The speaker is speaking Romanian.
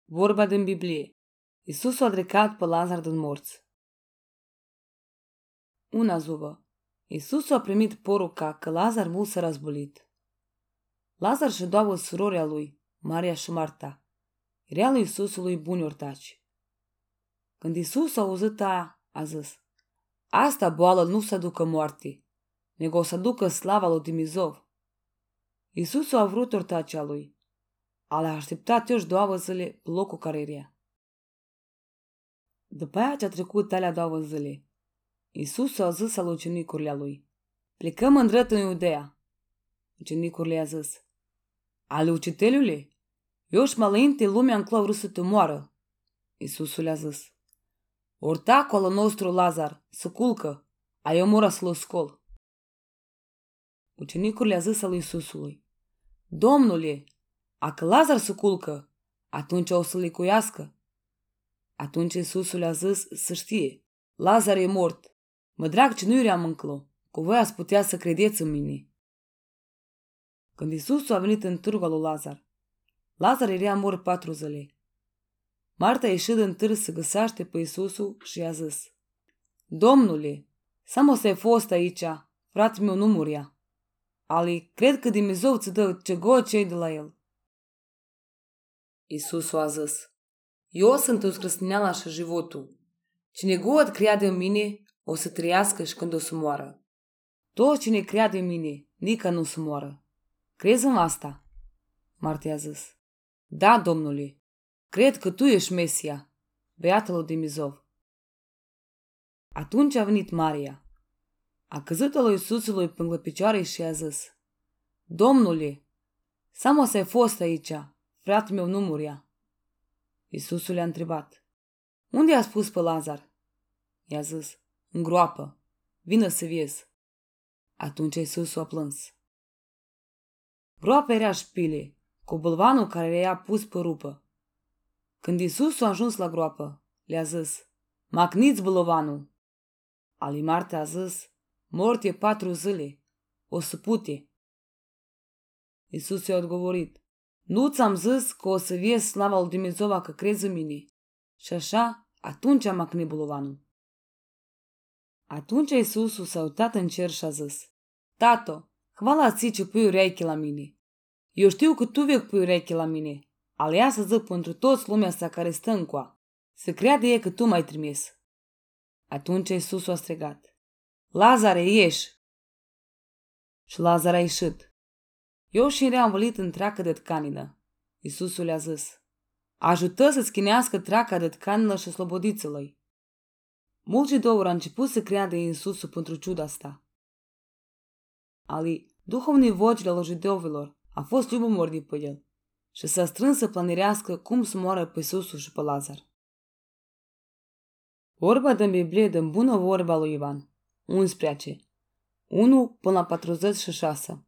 Vorba din Biblie. Iisus a ridicat pe Lazar din morți. Una zuvă. Iisus a primit poruca că Lazar mult s-a războlit. Lazar și două surori a lui, Maria și Marta, era lui Iisusului buni ortaci. Când Iisus a auzit aia, a zis: asta boală nu se ducă moarte, nego o să ducă slava lui Dumnezeu. Iisus a vrut ortacea lui, ale așteptat eu două zile pe locul care era. După aia ce-a trecut alea două zile, Iisus a zis al ucenicurile lui: plecăm în drept în Iudea. Ucenicurile i-a zis: ale ucitelule, eu și mă înainte lumea înclo vrut să te moară. Iisus le-a zis: ortacul al nostru Lazar se culcă, a eu mora să-l scol. Ucenicurile a zis al lui Iisusului: Domnule, dacă Lazar se culcă, atunci o să licuiască. Atunci Iisusul a zis să știe: Lazar e mort, mă drag ce nu eram înclo, cu voi ați putea să credeți în mine. Când Iisus a venit în târgul lui Lazar, Lazar era mort 4 zile. Marta a ieșit din târg să găsește pe Iisusul și i-a zis: Domnule, samo să ai fost aici, fratele meu nu muria. Ali, cred că Dumnezeu ți dă ce go cei de la el. Iisus a zis: eu sunt uscrăsneala și животul. Cine god crede în mine, o să trăiască și când o să moară. Tot cine crede în mine, nică nu să moară. Crezi în asta? Marta a zis: da, Domnule, cred că tu ești Mesia, Beatul lui Dumnezeu. Atunci a venit Maria. A căzut lui Iisusului pe picioare și a zis: Domnule, samo să ai fost aici, fratele meu nu muria. Iisusul le-a întrebat: unde a spus pe Lazar? I-a zis: în groapă, vină să vezi. Atunci Iisus a plâns. Groapa era șpile, cu bolvanul care le-a pus pe rupă. Când Iisus a ajuns la groapă, le-a zis: macniți bolovanul. Ali Marta a zis: mort e 4 zile, o să pute. Iisus i-a odgovorit: nu ți-am zis că o să vezi slava lui Dumnezeu că crezi în mine. Și așa, atunci a macnit bolovanul. Atunci Iisus s-a uitat în cer și a zis: Tato, hvala ți ce pui ureche la mine. Eu știu că tu vei pui ureche la mine, ale ea să zic pentru toți lumea asta care stă încoa, să creadă ei că tu m-ai trimis. Atunci Iisus a strigat: Lazare, ieși! Și Lazar a ieșit. Eu și era învălit în treacă de tcanină. Iisusul le-a zis: ajută să schinească treaca de tcanină și slobodiță-l. Mulți două au început să creadă în Iisusul pentru ciuda asta. Ali, duhovnii vocile al judeovilor a fost ljubomorni pe el și s-a strâns să planirească cum să moară pe Iisusul și pe Lazar. Vorba din Biblie din bună vorba lui Ioan, 11, 1 până la 46.